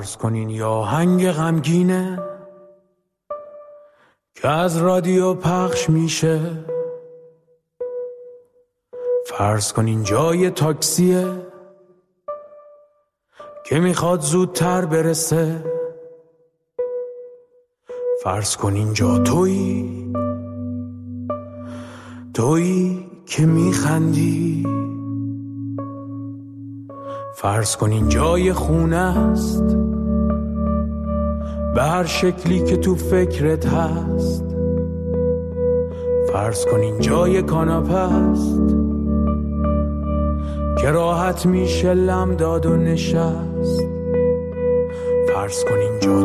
فرض کنین یا آهنگ غمگینه که از رادیو پخش میشه. فرض کنین جای تاکسیه که میخواد زودتر برسه. فرض کنین جا تویی که میخندی. فرض کنین جای خونه است به هر شکلی که تو فکرت هست. فرض کنین جای کاناپه است که راحت میشه لم داد و نشست. فرض کنین جا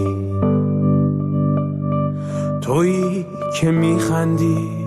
تویی که میخندی.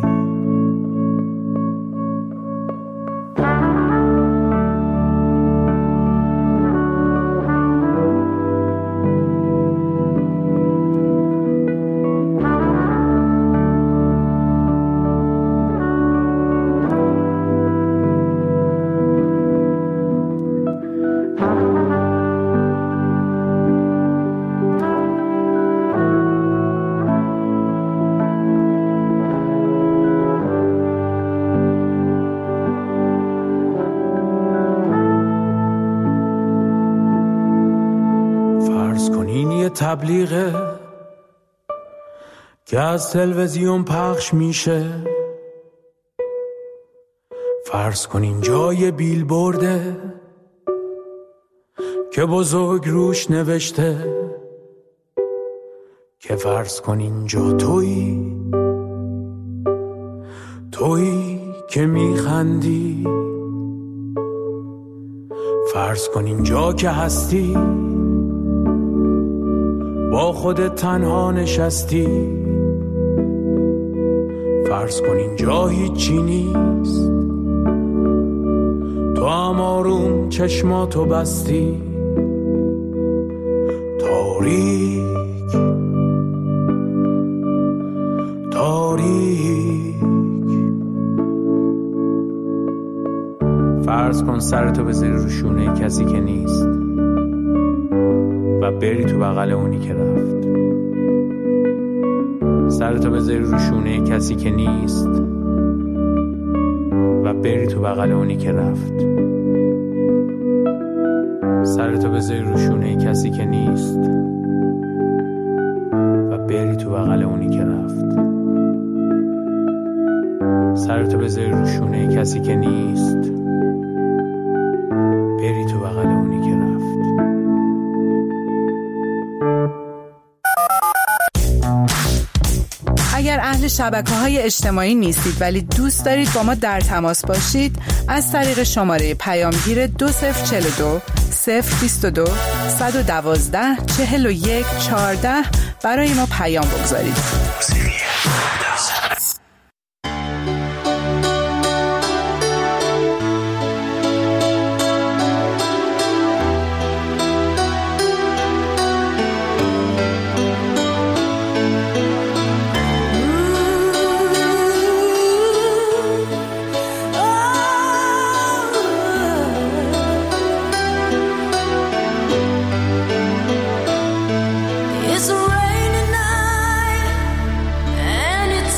تبلیغه که از تلویزیون پخش میشه. فرض کنین جای بیلبورده که بزرگ روش نوشته که فرض کنین جا تویی که میخندی. فرض کنین جا که هستی با خودت تنها نشستی. فرض کنین جا هیچی نیست تو هم آروم چشماتو بستی. تاریک فرض کن سرتو بذاری رو شونه کسی که نیست و بری تو بغل اونی که رفت. سرتو بذاری رو شونه کسی که نیست و بری تو بغل اونی که رفت. سرتو بذاری رو شونه کسی که نیست و بری تو بغل اونی که رفت. سرتو بذاری رو شونه کسی که نیست بری تو بغل اونی که رفت. اگر اهل شبکه‌های اجتماعی نیستید ولی دوست دارید با ما در تماس باشید، از طریق شماره پیامگیر 2042 022 112 41 14 برای ما پیام بگذارید. It's a rainy night and it's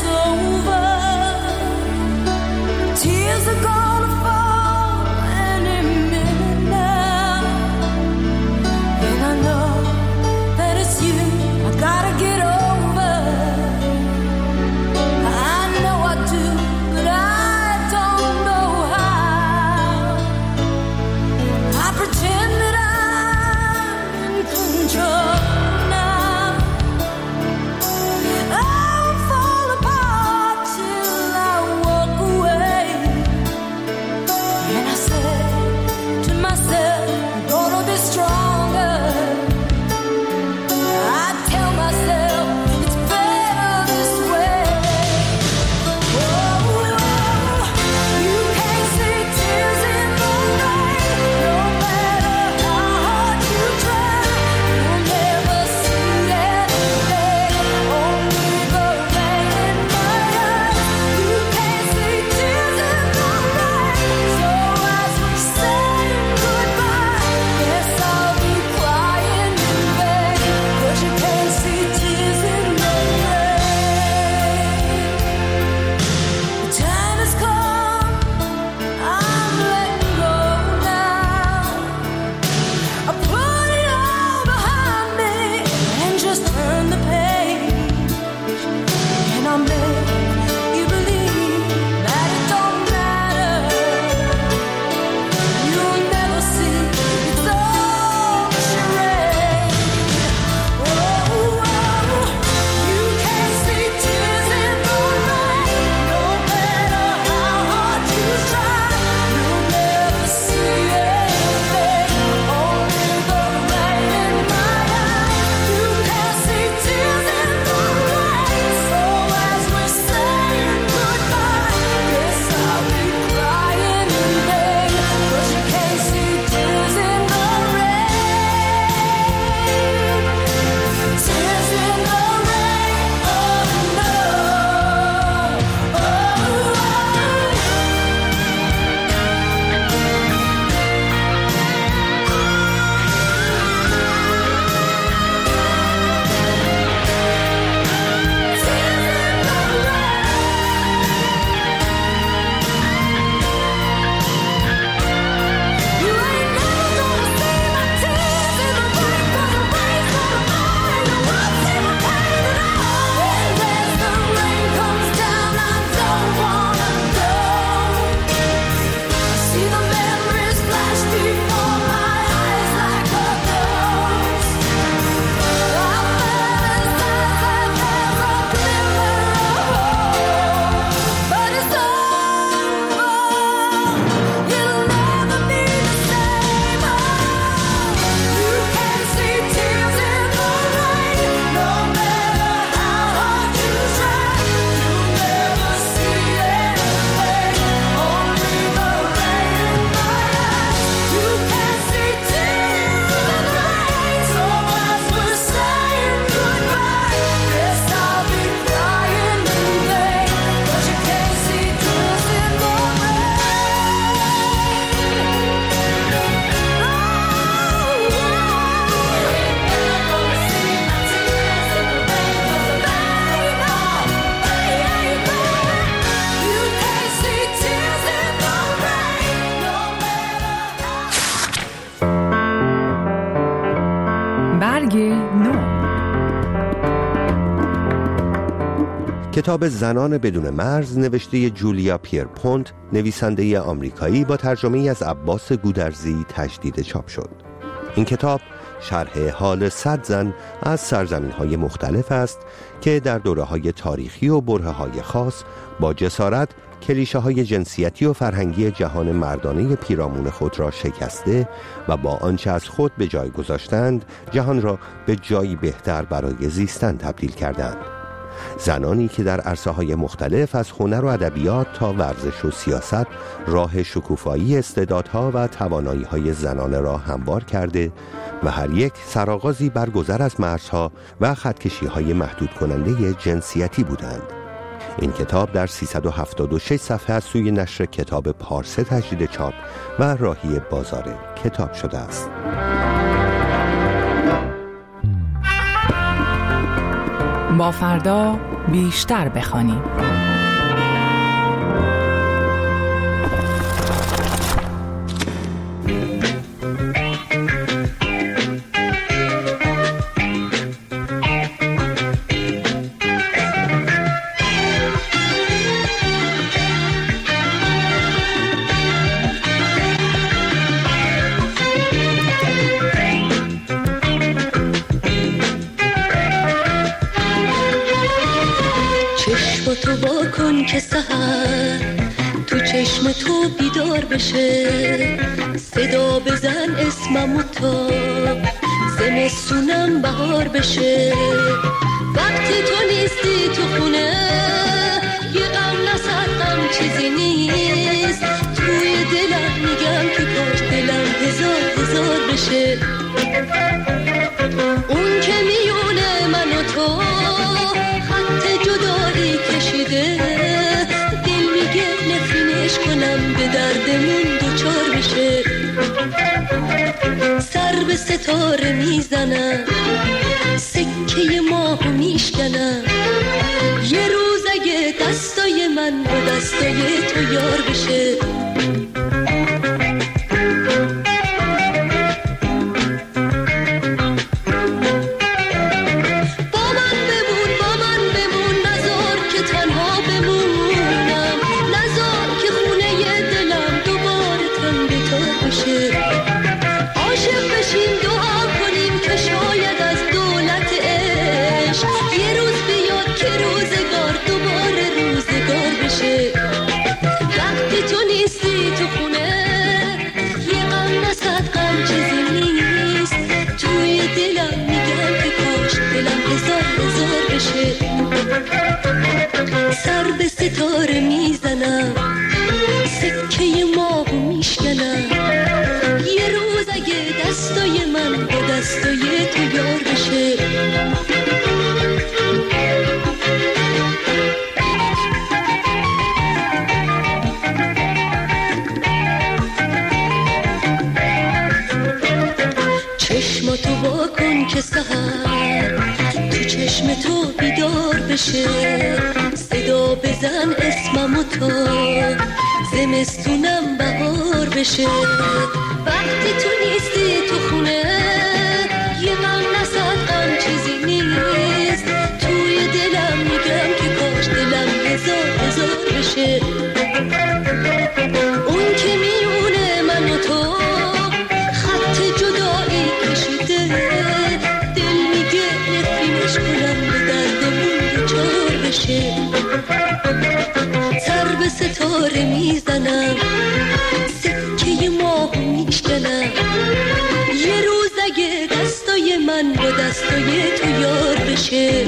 برگ نو. کتاب زنان بدون مرز نوشته جولیا پیرپونت، نویسنده آمریکایی، با ترجمه از عباس گودرزی تجدید چاپ شد. این کتاب شرح حال 100 زن از سرزمین‌های مختلف است که در دوره‌های تاریخی و برهه‌های خاص با جسارت کلیشه‌های جنسیتی و فرهنگی جهان مردانه پیرامون خود را شکسته و با آنچه از خود به جای گذاشتند جهان را به جایی بهتر برای زیستن تبدیل کردند. زنانی که در عرصه‌های مختلف از هنر و ادبیات تا ورزش و سیاست راه شکوفایی استعدادها و توانایی‌های زنانه را هموار کرده و هر یک سرآغازی بر گذر از مرزها و خطکشی‌های محدود کننده جنسیتی بودند. این کتاب در 376 صفحه از سوی نشر کتاب پارسه تجدید چاپ و راهی بازار کتاب شده است. با فردا بیشتر بخوانیم. تو با کن که سحر تو چشم تو بیدار بشه، صدا بزن اسممو تا زمستونم بهار بشه. وقتی تو نیستی تو خونه یه غم نصد غم چیزی نیست، توی دلم میگم که کاش دلم هزار بشه. اون که میونه من و تو خط جدایی کشیده، دل میگه نفرینش کنم به دردمون دوچار بشه. سر به ستاره میزنم، سکه ماهو میشکنم، یه روز اگه دستای من با دستای تو یار بشه. سر به ستاره میزنم، سکه ماهو میشکنم، یه روز اگه دستای من با دستای تو یار بشه. چشماتو با کن که سحر تو چشم تو بیدار بشه، صدا بزن اسممو تا زمستونم بهار بشه. وقتی تو نیستی تو خونه یه غم نصد غم چیزی نیست، توی دلم میگم که کاش دلم هزار بشه. اون که میونه من و تو خط جدایی کشیده، دل میگه نفرینش کنم به دردمون دوچار بشه. سر به ستاره میزنم، سکه ماهو میشکنم، یه روز اگه دستای من با دستای تو یار بشه.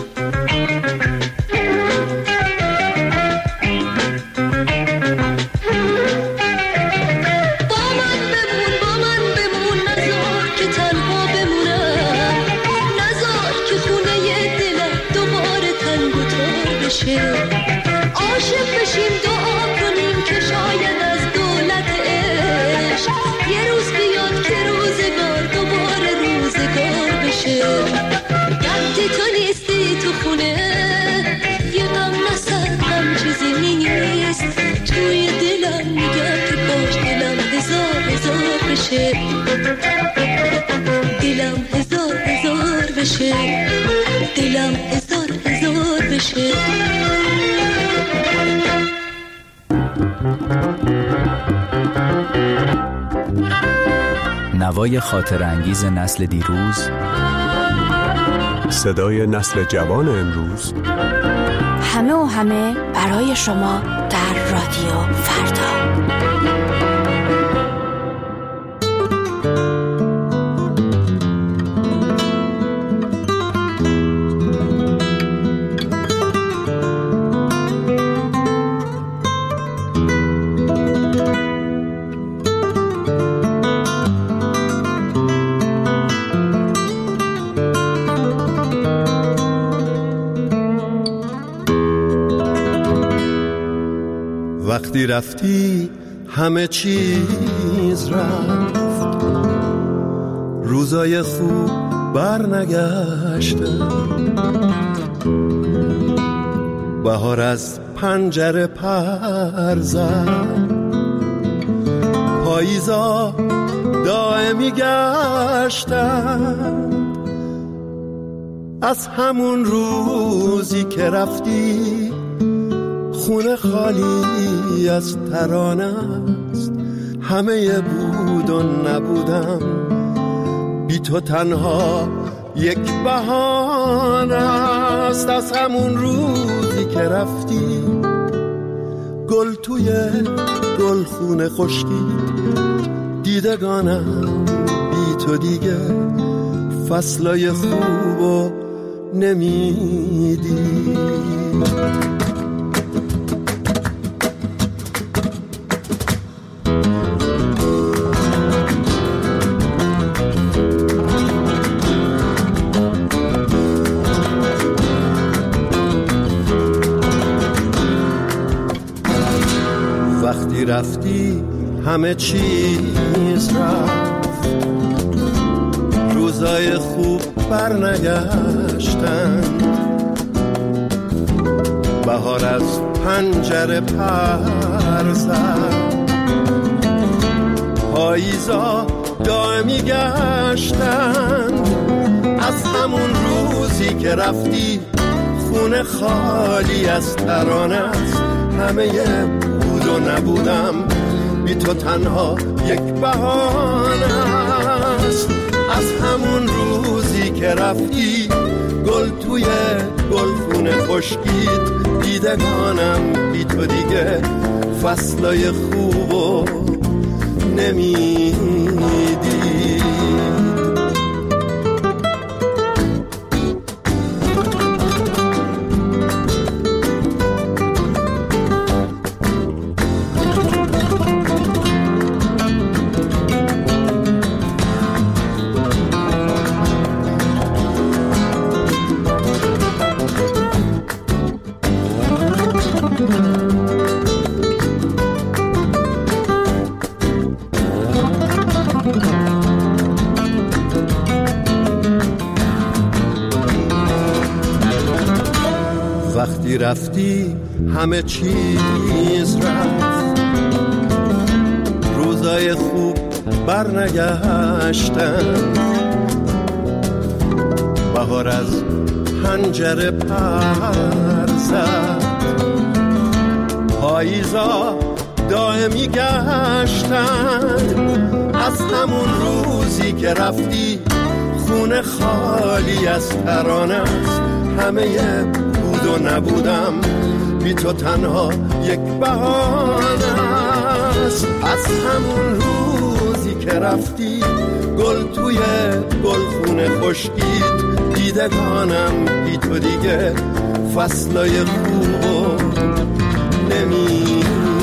عاشق بشیم دعا کنیم که شاید از دولت عشق یه روز بیاد که روزگار دوباره روزگار بشه. وقتی تو نیستی تو خونه یه غم نصد غم چیزی نیست، توی دلم میگم که کاش دلم هزار بشه. دلم هزار نوای خاطر انگیز نسل دیروز، صدای نسل جوان امروز، همه و همه برای شما در رادیو فردا. وقتی رفتی همه چیز رفت، روزای خوب برنگشتن، بهار از پنجره پر زد، پاییزا دائمی گشتن. از همون روزی که رفتی خونه خالی از ترانه است، همه بود و نبودم، بی تو تنها یک بهانه است. از همون روزی که رفتی گل توی گلخونه خشکید، دیدگانم بی تو دیگه فصلای خوبو نمیدی. وقتی رفتی همه چیز رفت، روزای خوب برنگشتن، بهار از پنجره پر زد، پاییزا دائمی گشتن. از همون روزی که رفتی خونه خالی از ترانه است، همه بود و نبودم، بی تو تنها یک بهانه است. از همون روزی که رفتی گل توی گلخونه خشکید، دیدگانم بی تو دیگه فصلای خوبو نمیدی. وقتی رفتی همه چیز رفت، روزای خوب برنگشتن، بهار از پنجره پر زد، پاییزا دائمی گشتن. از همون روزی که رفتی خونه خالی از ترانه است، همه بود و نبودم، بی تو تنها یک بهانه است. از همون روزی که رفتی گل توی گلخونه خشکید، دیدگانم بی تو دیگه فصلای خوبو نمیدی.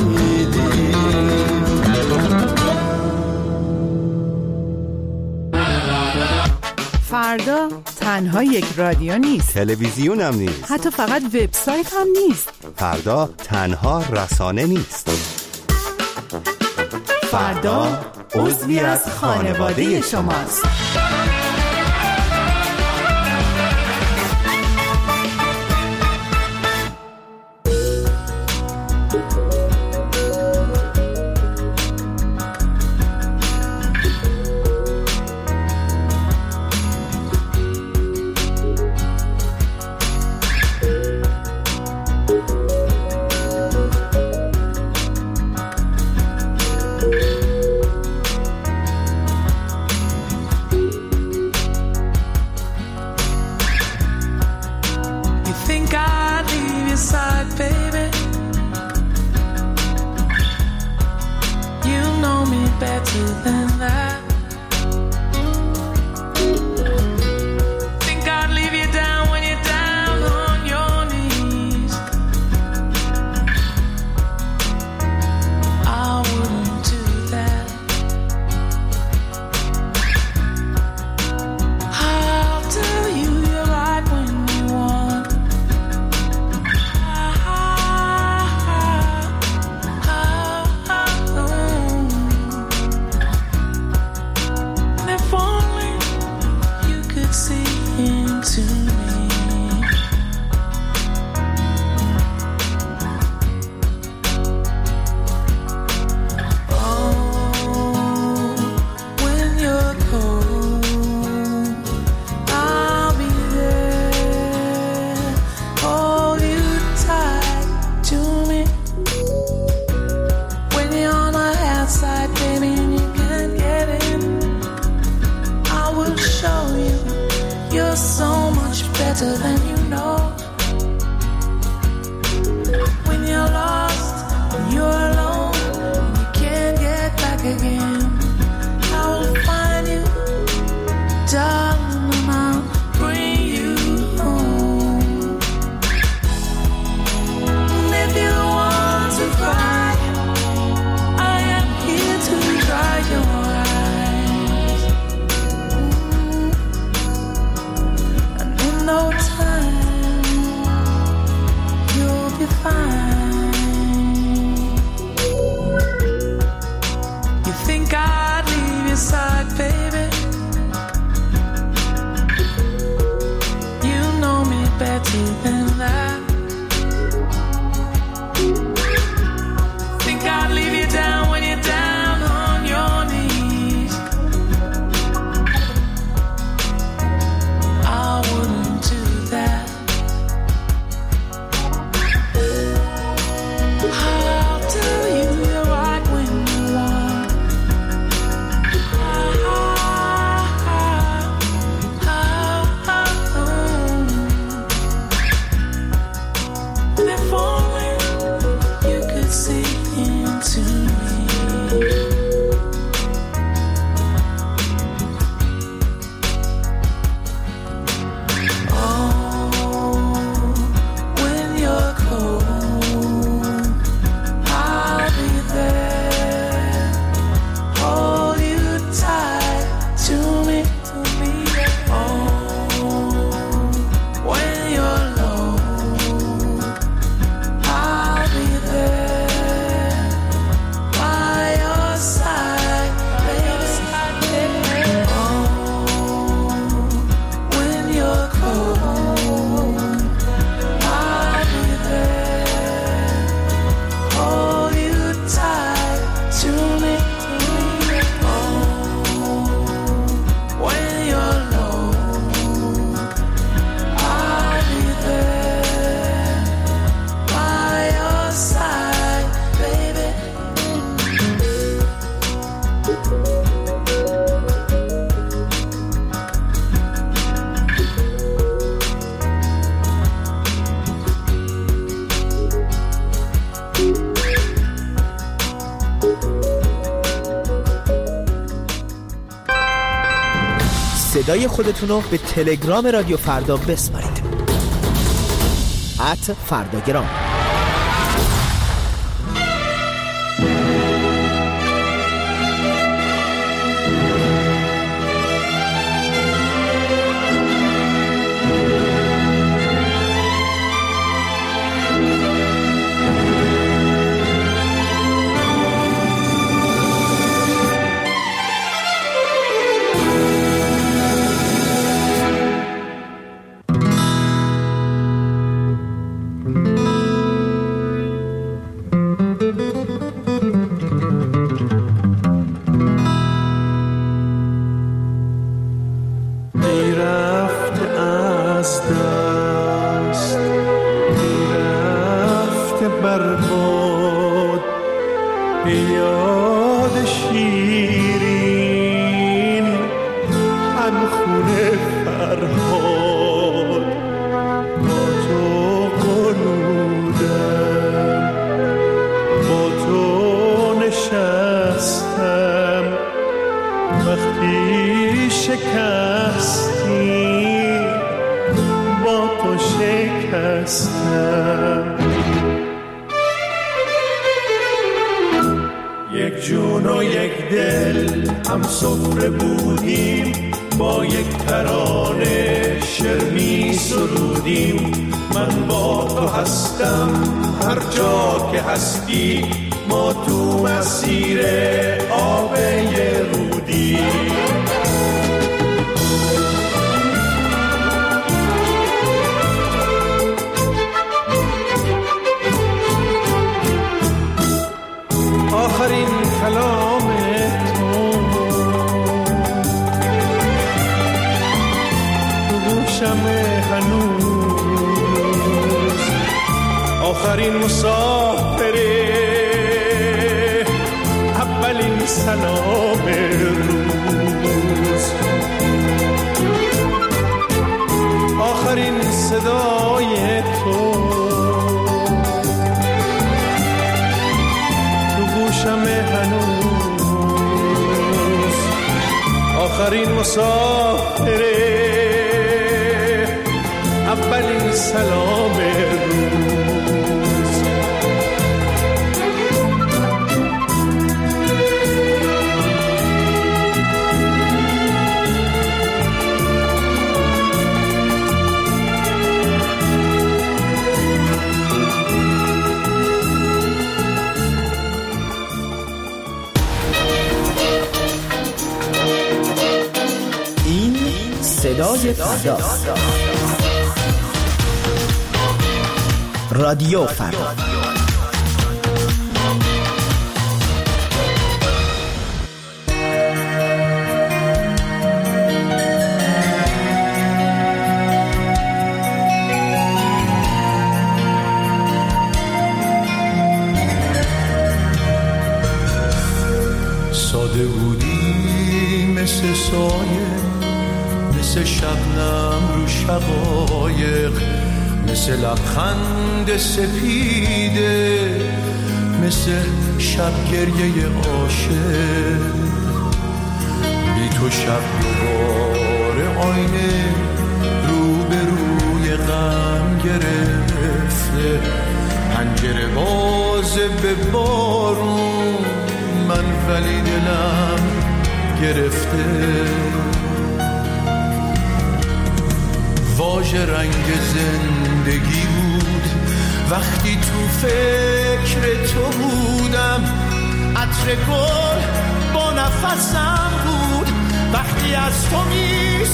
فردا تنها یک رادیو نیست، تلویزیون هم نیست، حتی فقط وبسایت هم نیست. فردا تنها رسانه نیست، فردا عضوی از خانواده شماست. better than that. Think I'd leave you down when you're down on your knees. I wouldn't do that. I'll tell you you're right when you want. If only you could see into me. Oh, when you're cold, I'll be there. Hold you tight to me. When you're on the outside, baby, and you can't get in, I will show you you're so much better than you know. When you're lost, when you're alone, and you can't get back again, I will find you, darling, and I'll bring you home. And if you want to cry, I am here to dry your eyes. And in no time, you'll be fine. You think I'd leave your side, baby? You know me better than that. Think I'd leave you down when you're down on your knees. I wouldn't do that. I'll tell you you're right when you want. And if only you could see into me. Oh, when you're cold, I'll be there. Hold you tight to me. Oh, when you're low, I'll be there by your side, baby. Oh, when you're cold, I'll be there. Hold you tight to me. Oh, when you're low, I'll be there by your side, baby. صدای خودتون رو به تلگرام رادیو فردا بسپارید. @فرداگرام. یاد شیرین همخونه فرهاد با تو قنودم با تو نشستم شکستی با تو شکستم. یک جون و یک دل هم سفره بودیم، با یک ترانه شعر می سرودیم. من با تو هستم هر جا که هستی، ما تو مسیر آب رودی. آخرین کلام تو گوشم هنوز، آخرین مسافره، اولین سلام روز، آخرین صدای تو گوشم هنوز، آخرین مسافره، اولین سلام روز. صدای فردا، رادیو فردا. ساده بودی مثل سایه، مثل شبنم رو شقایق، مثل لبخند سپیده، مثل شب گریه عاشق. بی تو شب دوباره آینه رو به روی غم گرفته، پنجره بازه به بارون، من ولی دلم گرفته. واژه رنگ زندگی بود وقتی تو فکر تو بودم، عطر گل با نفسم بود وقتی از تو می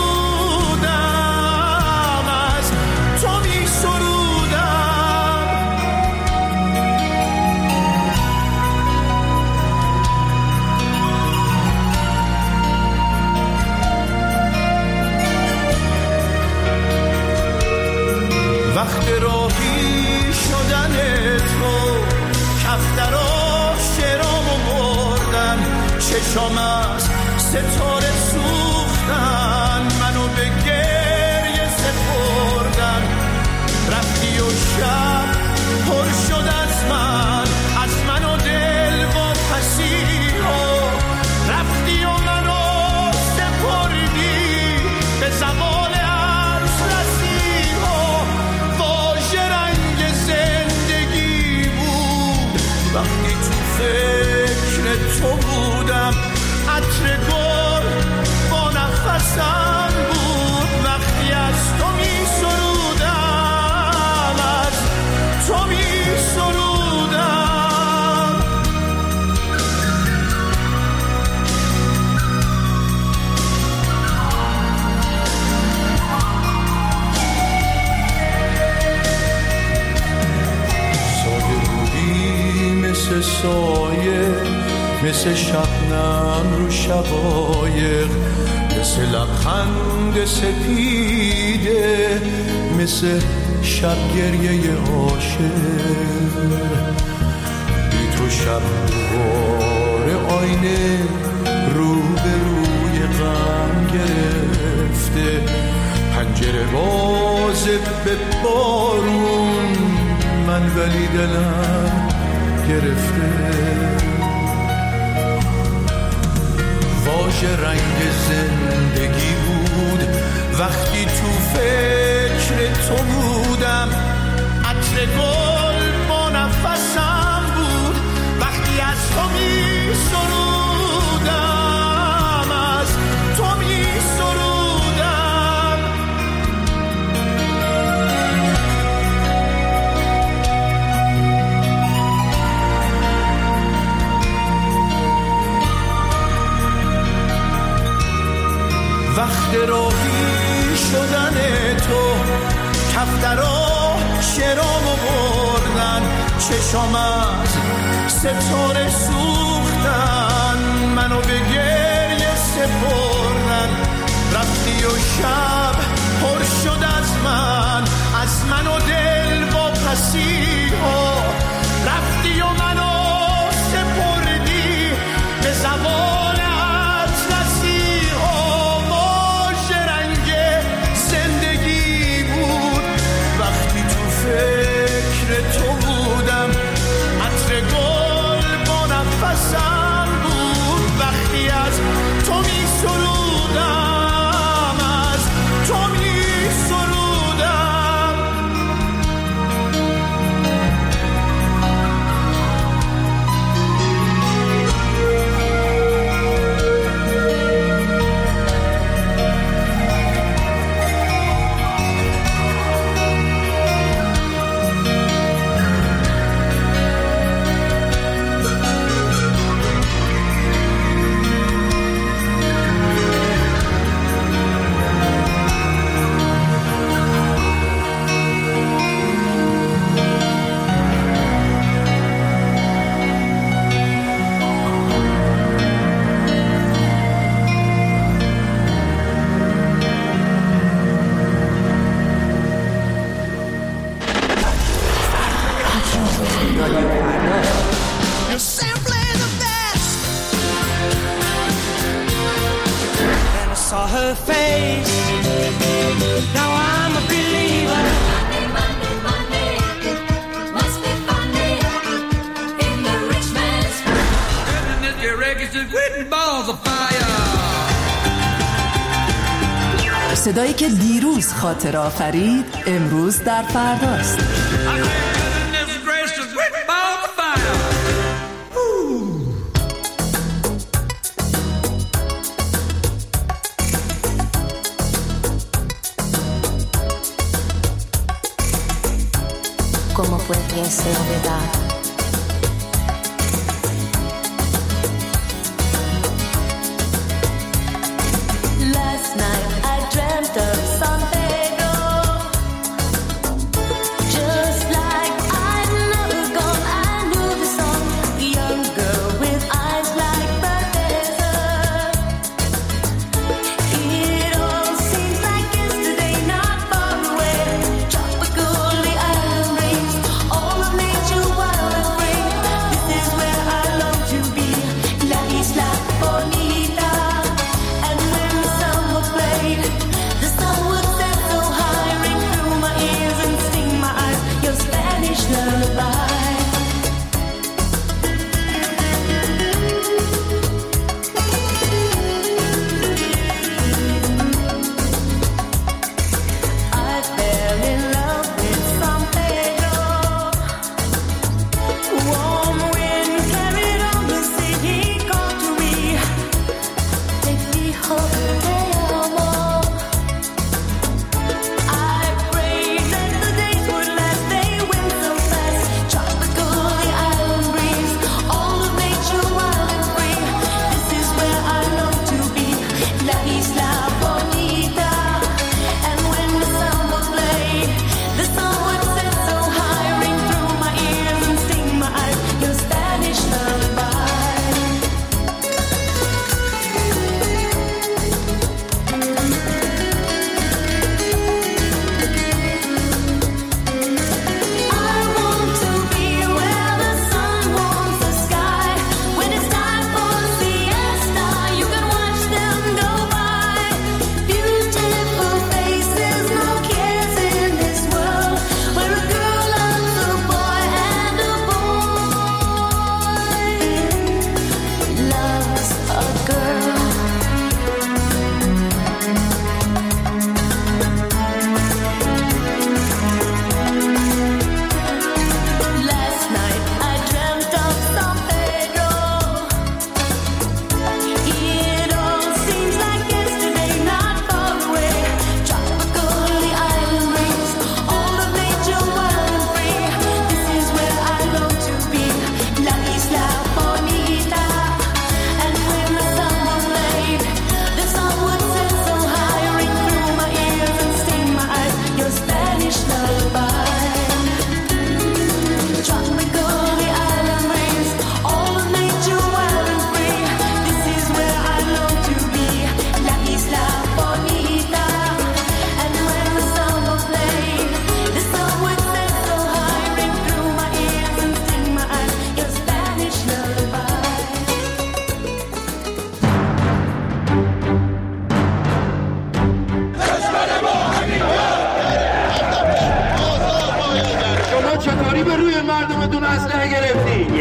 سرودم، از تو می سرودم. وقت راهی شدن تو، کفترا شرامو بردن، چشام از ستاره سوختن، منو به گریه سپردن. رفتی و شب پر شد از من و دل و پسیها، رفتی و منو سپردی به زوال عرض رسیها. واژه رنگ زندگی بود وقتی تو فکر تو بودم، عطر گل با نفسم بود وقتی از تو می سرودم، از تو می سرودم. ساده بودی مثل سایه، مثل شبنم رو شقایق، مثل لبخند سپیده، مثل شب گریه عاشق. بی تو شب دوباره آینه رو به روی غم گرفته، پنجره بازه به بارون، من ولی دلم گرفته. واژه رنگ زندگی راهی شدن تو، کفترا شرامو بردن، چشام از ستاره سوختن، منو به گریه سپردن. رفتی و شب پر شد از من و دل با پسیها. رفتی و منو سپردی به زبان اطلسیها. موج رنگ زندگی بود وقتی تو فکر تو بودم، عطر گل با نفسم بود وقتی از تو می سرودم، از تو می سرودم. صدایی که دیروز خاطر آفرید امروز در فرداست. ¿Cómo pudiese olvidar? Last night I dreamt of San Pedro, just like I'd never gone. I knew the song, the young girl with eyes like the desert. It all seems like yesterday, not far away. Tropical, the island breeze, all of nature wild.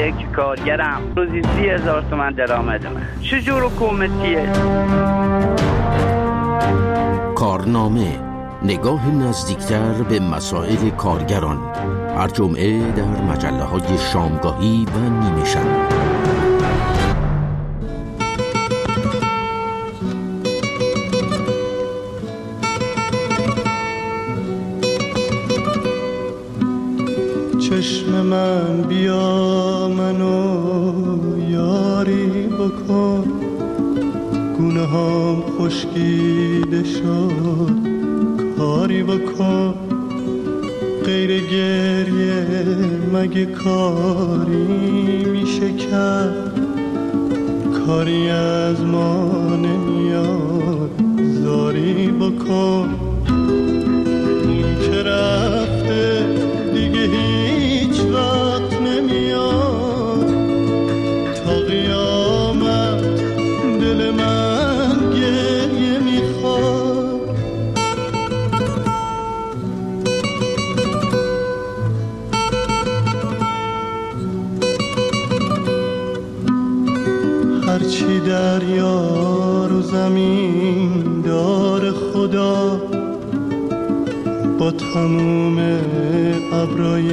که کارگرم، روزی 30,000 تومان درآمد من. چجور حکومتیه؟ کارنامه، نگاه نزدیکتر به مسائل کارگران، هر جمعه در مجله‌های شامگاهی و نیمه شب. چشم من بیا منو یاری بکن، گونه هم خشکیده شد کاری بکن، غیر گریه مگه کاری میشه کرد، کاری از ما نمیاد زاری بکن، اون که رفته دیگه هیچ وقت نمیاد، تا قیامت دل من گریه میخواد. هرچی دریا رو زمین دار خدا، با تموم ابرای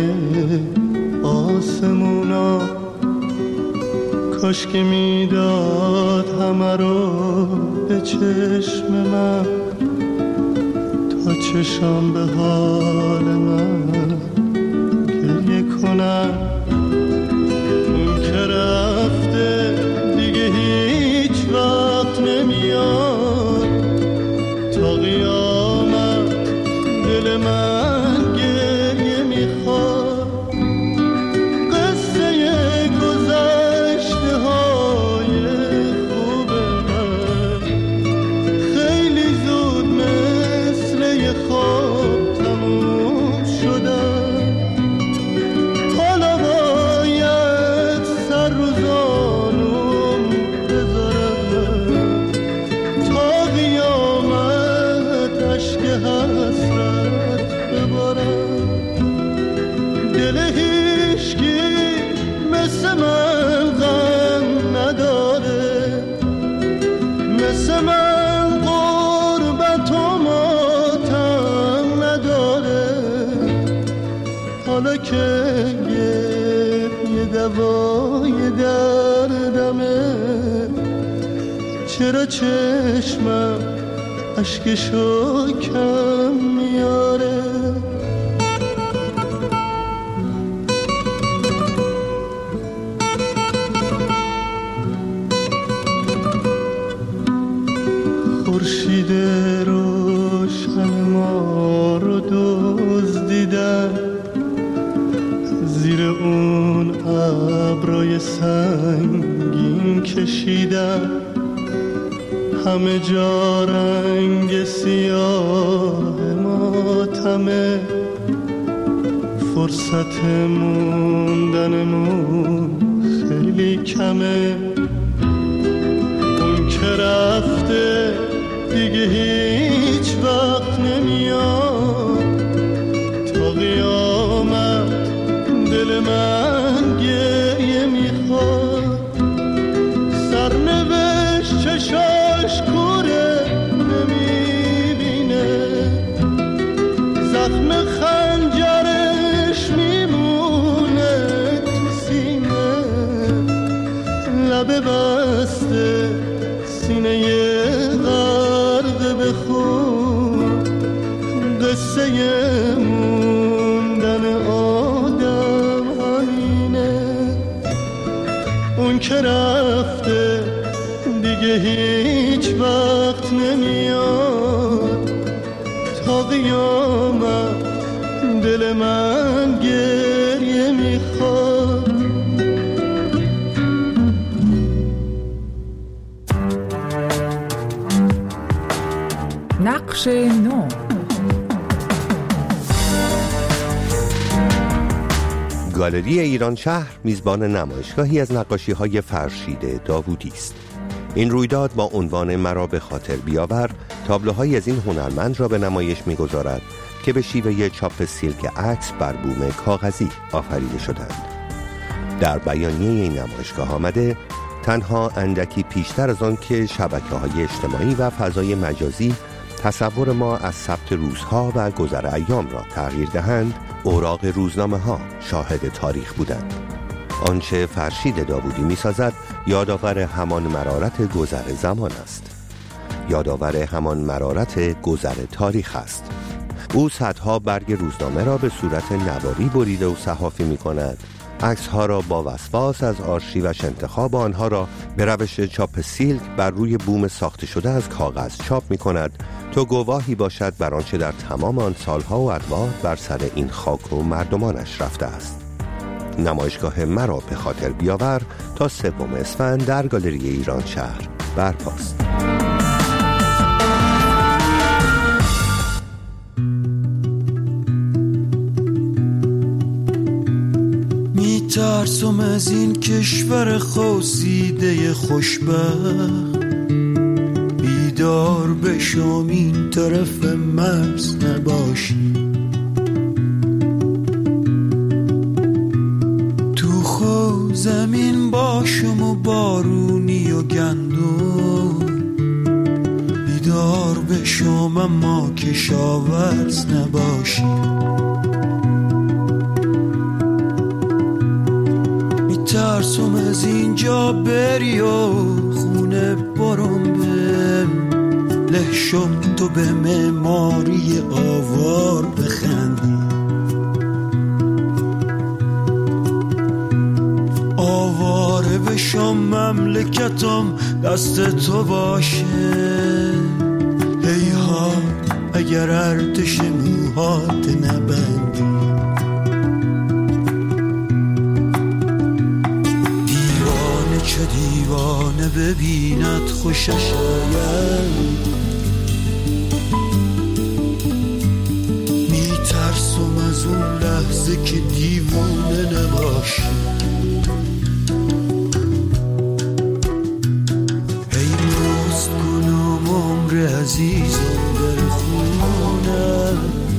آسمونا، کاش که میداد همه رو به چشم من، تا چشم به حال من گریه کنم. اون که رفته دیگه هیچ وقت نمیاد، تا قیامت دل من گریه میخواد. قصه گذشته های خوب من خیلی زود مثل یه خواب تموم شدن، حالا باید سر رو زانوم بذارم، تا قیامت عشق حسرت ببارم. دل هیچکی مثل من غم نداره، مثل من غربت و ماتم نداره، حالا که یه دوای دردمه، چرا چشمم اشکشو کم میاره. خورشید روشن ما رو دزدیدن، زیر اون ابرای سنگین کشیدن، همه جا رنگ سیاه ماتمه، فرصت موندنمون خیلی کمه. اون که رفته دیگه هیچ وقت نمیاد، تا قیامت دل من گریه میخواد. سرنوشت چشاش کوره نمیبینه، زخم خنجرش میمونه تو سینه، لبه بسته سینه غرق به خون، قصه موندن آدم همینه. اون که رفته دیگه هیچ وقت نمیاد، تا قیامت دل من گریه میخواد. نقش نو. گالری ایران شهر میزبان نمایشگاهی از نقاشی‌های فرشید داوودی است. این رویداد با عنوان مرا به خاطر بیاور تابلوهایی از این هنرمند را به نمایش می‌گذارد که به شیوه چاپ سیلک عکس بر بوم کاغذی آفریده شدند. در بیانیه این نمایشگاه آمده تنها اندکی پیشتر از آن که شبکه‌های اجتماعی و فضای مجازی تصور ما از ثبت روزها و گذر ایام را تغییر دهند، اوراق روزنامه‌ها شاهد تاریخ بودند. آنچه فرشید داوودی می‌سازد یادآور همان مرارت گذر زمان است، یادآور همان مرارت گذر تاریخ است. او صدها برگ روزنامه را به صورت نواری بریده و صحافی می‌کند، عکس‌ها را با وسواس از آرشیوش انتخاب آنها را به روش چاپ سیلک بر روی بوم ساخته شده از کاغذ چاپ می‌کند تا گواهی باشد بر آنچه در تمام آن سالها و ادوار بر سر این خاک و مردمانش رفته است. نمایشگاه مرا به خاطر بیاور تا 3 اسفند در گالری ایران شهر برپاست. میترسم از این کشور خواسیده خوشبخت، بیدار بشم این طرف مرز نباشی، تو خو زمین باشم و بارونی و گندم، بیدار بشم اما کشاورز نباشی. ترسم از اینجا بری و خونه برم به لحشم، تو به معماری آوار بخندی، آواره بشم مملکتم دست تو باشه. هیها اگر ارتش موهات نبندی، چه دیوانه ببیند خوشش آید، میترسم از اون لحظه که دیوانه نباشی. ای راست کنم عمر عزیزم در خونه،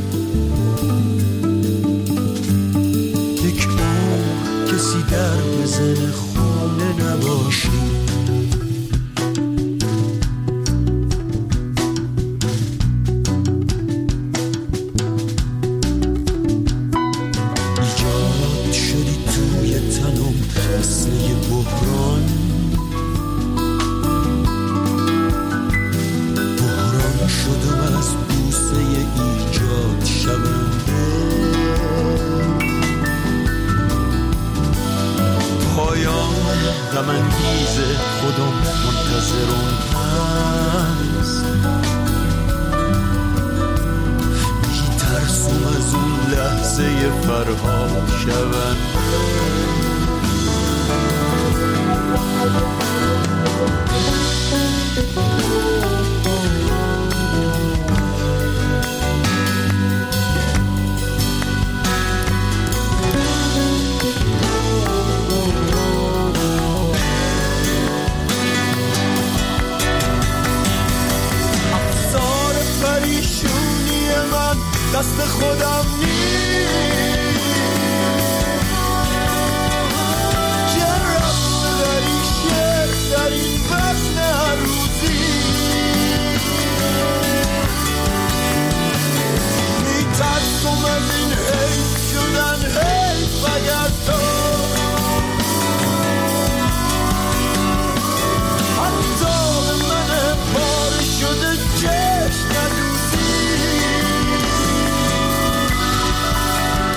یک عمر کسی در بزنه خونه نباشی. ایجاد شدی توی تنم مثل یه بحران، بحران شدم از بوسه ایجاد شونده، پایان غم انگیز خودم منتظرم هست، میترسم از اون لحظه فرهاد شونده. دست خودم نیست، جرم داری شعر در این وزن هر روزی، میترسم از این حیف شدن حیف اگر تو حتی به من پاره شده چشم ندوزی.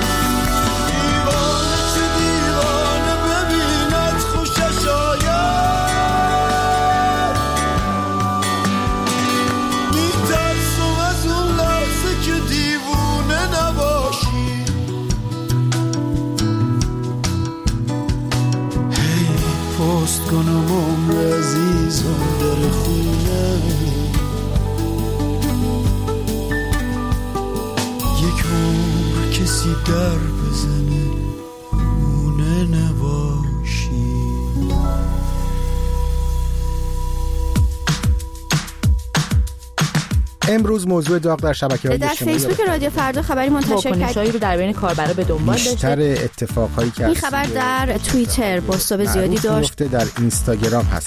امروز موضوع داغ در شبکه‌های اجتماعی در فیسبوک رادیو فردا خبری منتشر کرد. واکنش‌هایی رو در بین کاربرا به دنبال داشته. بیشتر اتفاقهایی که این خبر در توییتر بازتاب زیادی داشت. در اینستاگرام هست.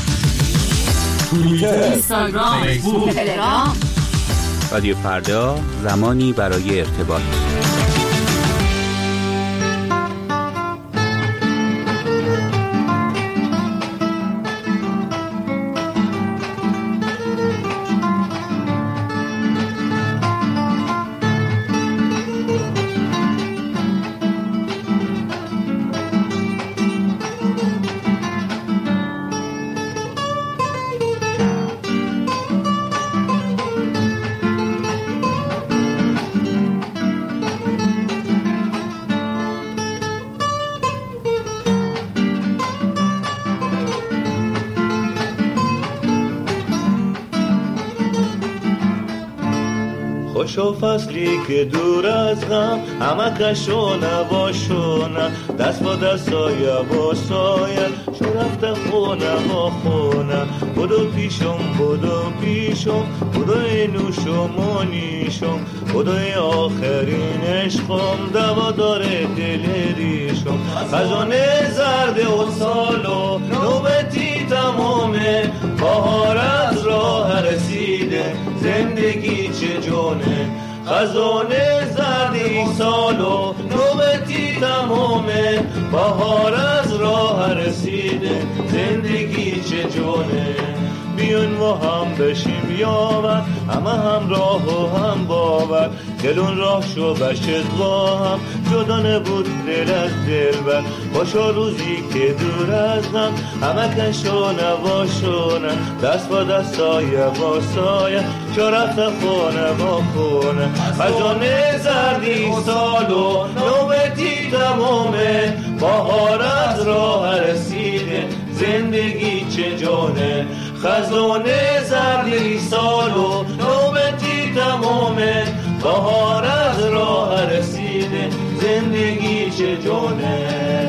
اینستاگرام، فیسبوک، تلگرام. رادیو فردا، زمانی برای ارتباط. خوشو فصلی که دور از غم همه کشو نباشونه دست با دستای باسایه شو رفته خونه با خونه بدو پیشم بدو اینوشم و نیشم بدو آخرین عشقم دوا داره دل ریشم خزانه زرد و سالو نوبتی تمامه بهار از راه رسیده زندگی چه جونه خزانه زردی سالو نوبتی تمامه بهار از راه رسیده زندگی چه جونه بیون و هم بشیم یاور همه هم راه و هم باور دلون راه شو بشت با هم جدا نبود دل از دل بر باشا روزی که دور از هم همه کشو نباشونه دست با دستای با سایه چو رفت خونه با خونه خزانه زردی سالو نوبتی تمامه بهار از راه رسیده زندگی چه جونه خزانه زردی سالو نوبتی تمامه بهار از راه رسیده زندگی چه جونه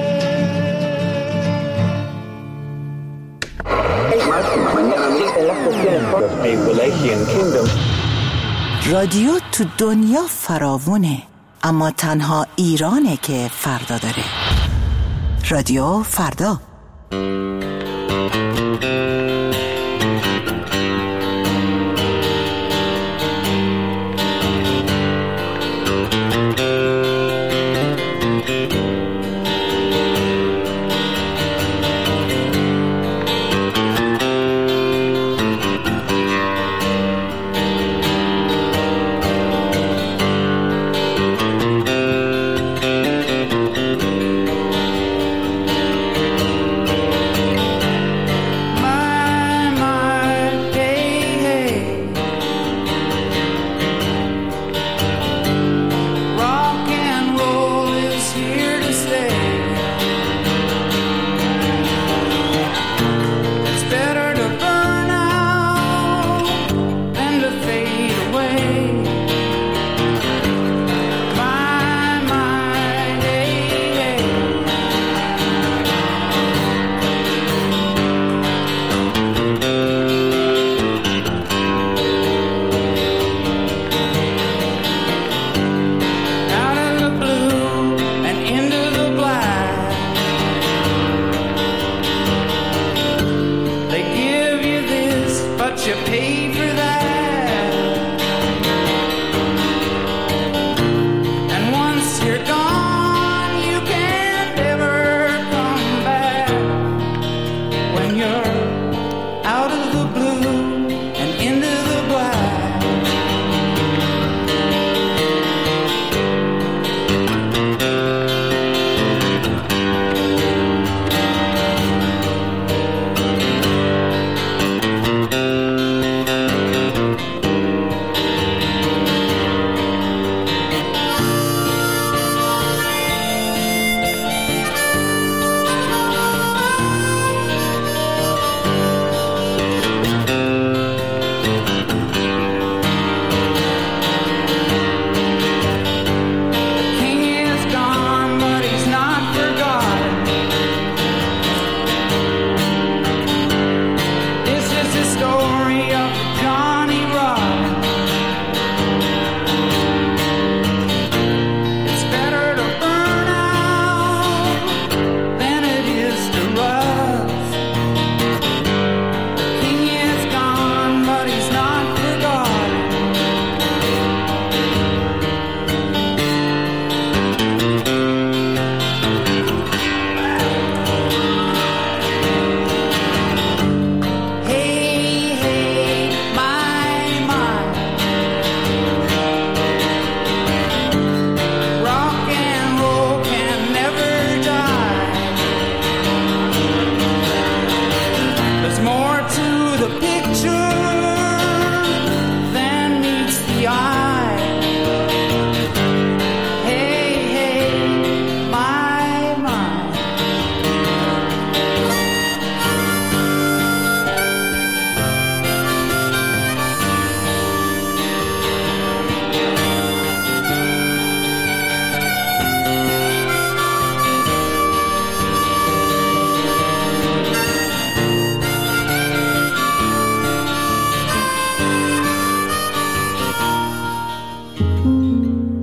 رادیو تو دنیا فراوونه اما تنها ایرانه که فردا داره. رادیو فردا.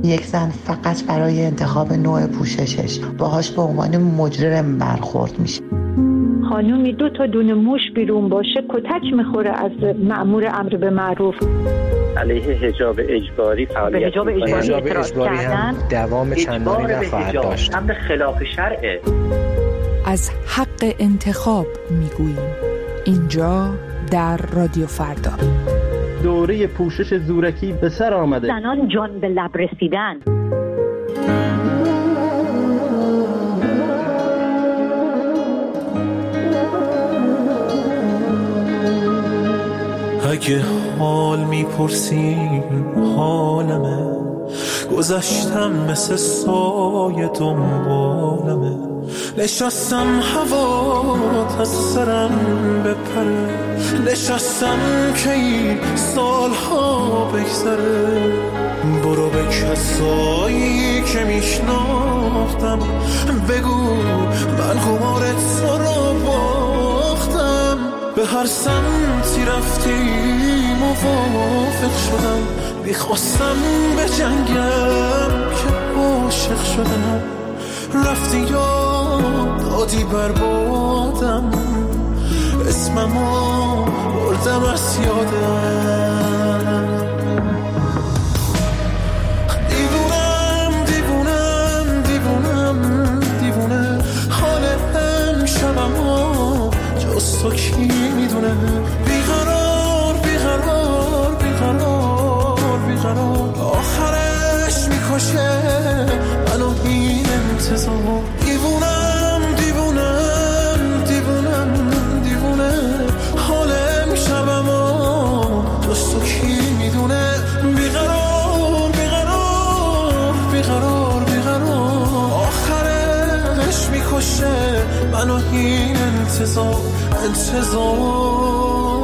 یک زن فقط برای انتخاب نوع پوششش باهاش به عنوان مجرم برخورد میشه. خانومی 2 تا دونه موش بیرون باشه کتک میخوره از مأمور امر به معروف. علیه حجاب اجباری فعالیت به حجاب اجباری هم دوام چندانی نخواهد داشت. امر خلاف شرعه. از حق انتخاب میگوییم اینجا در رادیو فردا. دوره پوشش زورکی به سر آمده. زنان جان به لب رسیدن. اگه حال میپرسین حالمه، گذشتم مثل سایه دنبالمه، نشستم هوا از سرم بپره، نشستم که این سالها بگذره. برو به کسایی که میشناختم بگو من قمار تو رو باختم. به هر سمتی رفتی موافق شدم، میخواستم به جنگم که عاشق شدم. رفتی یا دادی بربادم، اسممو بردم از یادم. دیوونم دیوونم دیوونم دیوونه، حال امشبمو جز تو کی میدونه. بیقرار بیقرار بیقرار بیقرار، آخرش میکشه منو این انتظار. دیوونم دیوونم دیوونم دیوونه، حال امشبمو جز تو کی میدونه. بیقرار بیقرار بیقرار بیقرار، آخرش میکشه منو این انتظار انتظار.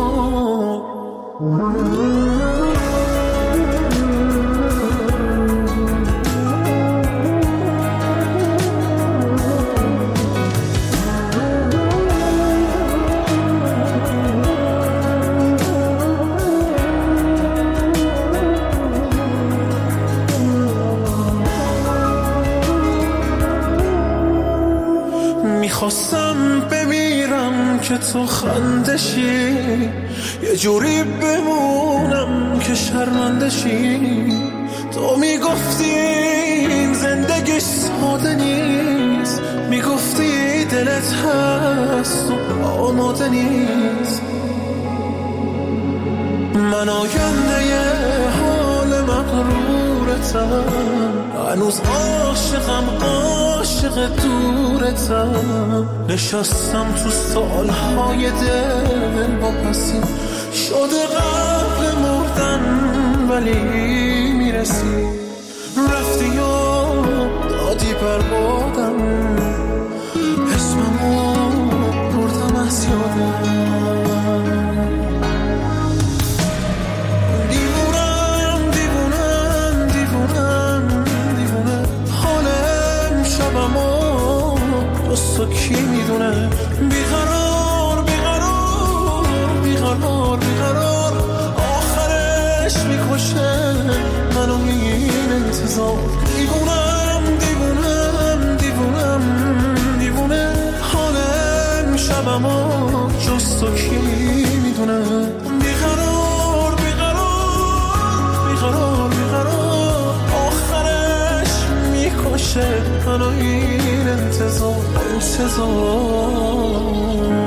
میخواستم بمیرم که تو خندشی، یه جوری بمونم که شرمندشی. تو میگفتی این زندگی ساده نیست، میگفتی دلت هست و آماده نیست. من آینده حال مغرورتم، هنوز عاشقم عاشق دورتم. نشستم تو سالهای دل با پسی، شده قبل مردن ولی میرسی. رفتی و دادی بربادم، اسممو بردم از یادم. تو کی میدونه. بیقرار بیقرار بیقرار بیقرار، آخرش میکشه منو این انتظار. دیوونم دیوونم دیوونم دیوونه، حال امشبمو جز تو کی میدونه. بیقرار بیقرار بیقرار بیقرار، آخرش میکشه منو این انتظار انتظار.